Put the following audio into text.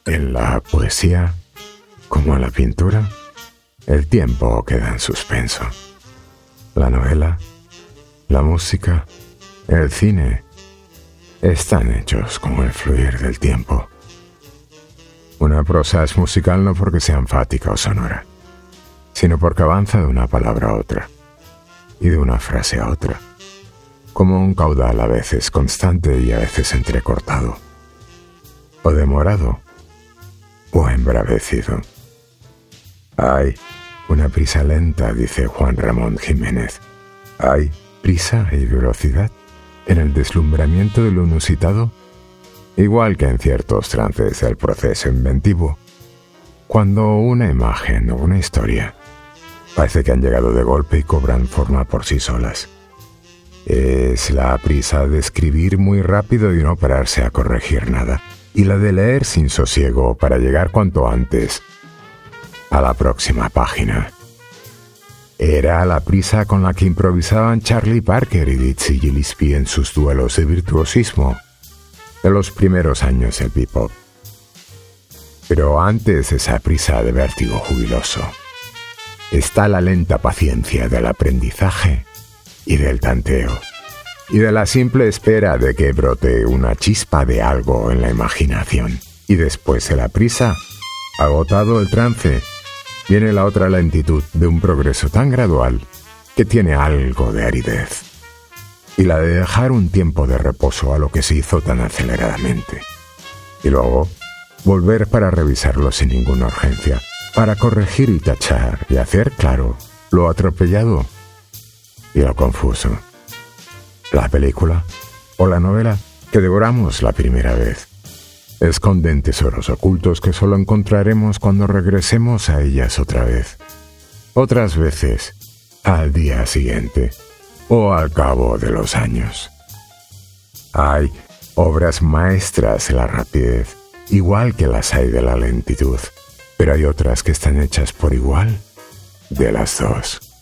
En la poesía, como en la pintura, el tiempo queda en suspenso. La novela, la música, el cine, están hechos con el fluir del tiempo. Una prosa es musical no porque sea enfática o sonora, sino porque avanza de una palabra a otra y de una frase a otra, como un caudal a veces constante y a veces entrecortado, o demorado, o embravecido. Hay una prisa lenta, dice Juan Ramón Jiménez. Hay prisa y velocidad en el deslumbramiento de lo inusitado, igual que en ciertos trances del proceso inventivo, cuando una imagen o una historia parece que han llegado de golpe y cobran forma por sí solas. Es la prisa de escribir muy rápido y no pararse a corregir nada, y la de leer sin sosiego para llegar cuanto antes a la próxima página. Era la prisa con la que improvisaban Charlie Parker y Dizzy Gillespie en sus duelos de virtuosismo de los primeros años del bebop. Pero antes de esa prisa de vértigo jubiloso, está la lenta paciencia del aprendizaje y del tanteo, y de la simple espera de que brote una chispa de algo en la imaginación. Y después de la prisa, agotado el trance, viene la otra lentitud de un progreso tan gradual que tiene algo de aridez, y la de dejar un tiempo de reposo a lo que se hizo tan aceleradamente, y luego volver para revisarlo sin ninguna urgencia, para corregir y tachar y hacer claro lo atropellado y lo confuso. La película o la novela que devoramos la primera vez esconden tesoros ocultos que solo encontraremos cuando regresemos a ellas otra vez. Otras veces, al día siguiente o al cabo de los años. Hay obras maestras de la rapidez, igual que las hay de la lentitud, pero hay otras que están hechas por igual de las dos.